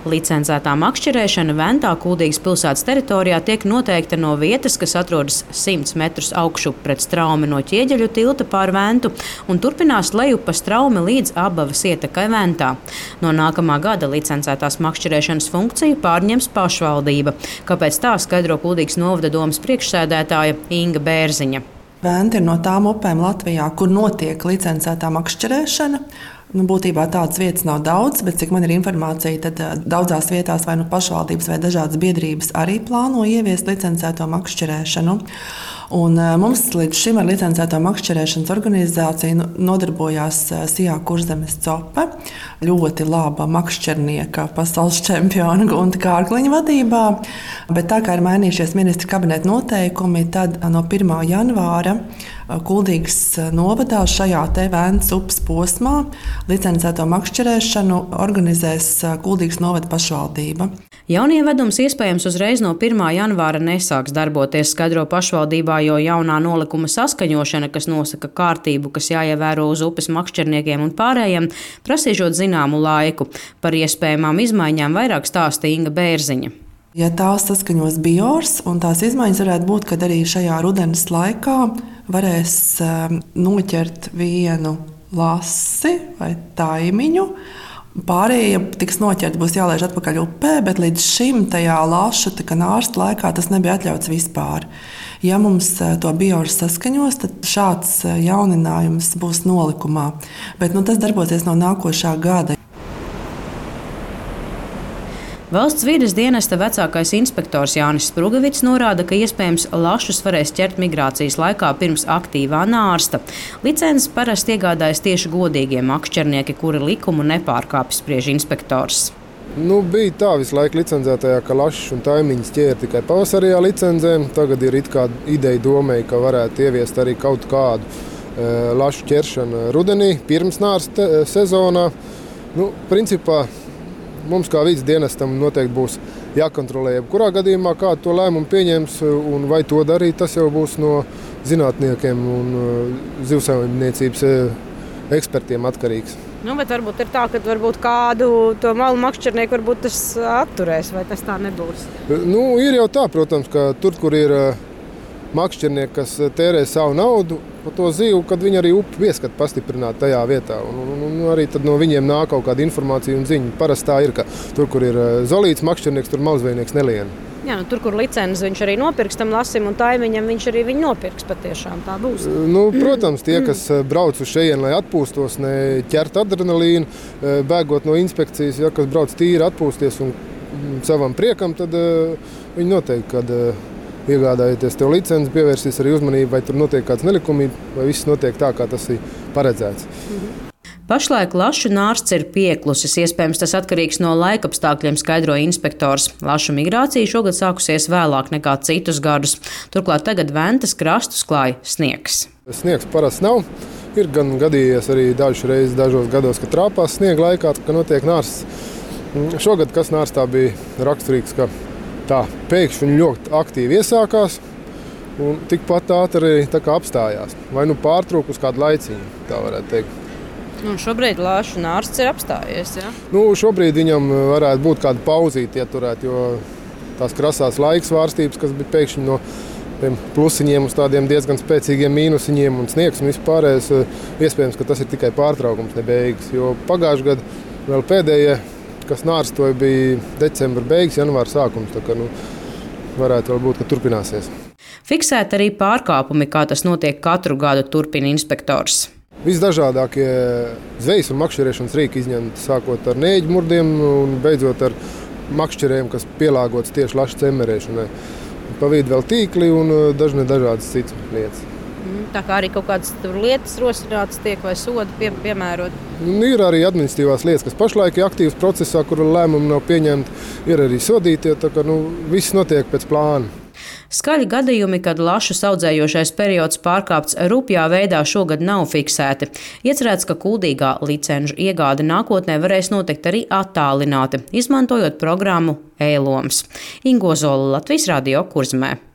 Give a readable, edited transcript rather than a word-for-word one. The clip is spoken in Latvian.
Licencētā makšķerēšana Ventā, Kuldīgas pilsētas teritorijā, tiek noteikta no vietas, kas atrodas 100 metrus augšup pret straumi no Ķieģeļu tilta pār Ventu un turpinās lejup pa straumi līdz Abavas ietekai Ventā. No nākamā gada licencētās makšķerēšanas funkciju pārņems pašvaldība. Kāpēc tā skaidro Kuldīgas novada domes priekšsēdētāja Inga Bērziņa. Venta ir no tām upēm Latvijā, kur notiek licencētā makšķerēšana. Būtībā tādas vietas nav daudz, bet cik man ir informācija, tad daudzās vietās vai nu pašvaldības vai dažādas biedrības arī plāno ieviest licencēto makšķerēšanu. Un mums līdz šim ar licencēto makšķerēšanas organizāciju nodarbojās Sijā Kurzemes Cope, ļoti laba makšķernieka pasaules čempiona Gunta Kārkliņa vadībā. Bet tā kā ir mainījušies ministra kabineta noteikumi, tad no 1. janvāra Kuldīgas novadā šajā te Ventas upes posmā licencēto makšķerēšanu organizēs Kuldīgas novada pašvaldība. Jaunievedums iespējams uzreiz no 1. janvāra nesāks darboties, skaidro pašvaldībā, jo jaunā nolikuma saskaņošana, kas nosaka kārtību, kas jāievēro uz upes makšķerniekiem un pārējiem, prasīšot zināmu laiku. Par iespējamām izmaiņām vairāk stāsta Inga Bērziņa. Ja tās saskaņos BIORS, un tās izmaiņas varētu būt, kad arī šajā rudenes laikā varēs noķert vienu lasi vai taimiņu. Pārējie tiks noķerti, būs jālaiž atpakaļ upē, bet līdz šim tajā lašu nārsta laikā tas nebija atļauts vispār. Ja mums to BIORS saskaņos, tad šāds jauninājums būs nolikumā. Bet tas darbosies no nākošā gada. Valsts vides dienesta vecākais inspektors Jānis Sprugavits norāda, ka iespējams lašus varēs ķert migrācijas laikā pirms aktīvā nārsta. Licences parasti iegādājas tieši godīgie makšķernieki, kuri likumu nepārkāpj, spriež inspektors. Bija tā visu laiku licencētajā, ka lašus un taimiņus ķēra tikai pavasarījā licencēm. Tagad ir it kā ideja domēja, ka varētu ieviest arī kaut kādu lašu ķeršanu rudenī, pirms nārsta sezonā. Principā mums kā vides dienestam noteikti būs jākontrolē, jebkurā gadījumā kādu to lēmumu pieņems, un vai to darīt, tas jau būs no zinātniekiem un zivsaimniecības ekspertiem atkarīgs. Bet varbūt ir tā, ka kādu to malu makšķernieku varbūt tas atturēs, vai tas tā nebūs? Ir jau tā, protams, ka tur, kur ir makšķernieki, kas tērē savu naudu par to zivu, kad viņi arī upi pieskat pastiprināt tajā vietā. Un arī tad no viņiem nāk kaut kāda informācija un ziņa. Parasti tā ir, ka tur, kur ir zolīts makšķernieks, tur mazvejnieks nelien. Jā, tur, kur licences viņš arī nopirks tam lasim un taimiņam, viņš arī viņu nopirks patiešām. Tā būs. Protams, tie, kas brauc uz šejienu, lai atpūstos, ne ķert adrenalīnu, bēgot no inspekcijas, kas brauc tīri atpūsties un savam priekam, tad viņi noteikti, kad iegādājoties tev licenci, pievērsīs arī uzmanību, vai tur notiek kāds nelikumība, vai viss notiek tā, kā tas ir paredzēts. Pašlaik lašu nārsts ir pieklusis, iespējams tas atkarīgs no laikapstākļiem, skaidro inspektors. Lašu migrācija šogad sākusies vēlāk nekā citus gadus. Turklāt tagad Ventas krastus klāj sniegs. Sniegs parasti nav. Ir gan gadījies arī dažreiz dažos gados, ka trāpās sniega laikā, ka notiek nārsts. Šogad, kas nārstā bija raksturīgs, ka tā pēkšņi ļoti aktīvi iesākās un tikpat ātri apstājās. Vai pārtrūk uz kādu laiciņu, tā varētu teikt. Šobrīd lašu nārsts ir apstājies, ja? Šobrīd viņam varētu būt kāda pauzīte ieturēt, jo tās krasās laika svārstības, kas bija pēkšņi no tiem plusiņiem uz tādiem diezgan spēcīgiem mīnusiņiem un sniegs un vispārējais, iespējams, ka tas ir tikai pārtraukums, ne beigas. Jo pagājušajā gadā vēl pēdējie, kas nārstoja, bija decembra beigas, janvāra sākums. Tā kā, varētu vēl būt, ka turpināsies. Fiksēt arī pārkāpumi, kā tas notiek katru gadu, turpina inspektors. Visdažādākie zvejas un makšķerēšanas rīki izņemti, sākot ar nēģu murdiem un beidzot ar makšķerēm, kas pielāgots tieši lašu cemerēšanai. Pa vidu vēl tīkli un dažādas citas lietas. Tā kā arī kaut kādas lietas rosinātas tiek vai sodi piemērot? Ir arī administratīvās lietas, kas pašlaik ir aktīvas procesā, kur lēmumi nav pieņemti. Ir arī sodītie, tā kā viss notiek pēc plāna. Skaļi gadījumi, kad lašu audzējošais periods pārkāpts rupjā veidā, šogad nav fiksēti. Iecerēts, ka Kuldīgā licenču iegāde nākotnē varēs notikt arī attālināti, izmantojot programmu e-Loms. Ingo Zola, Latvijas Radio, Kurzemē.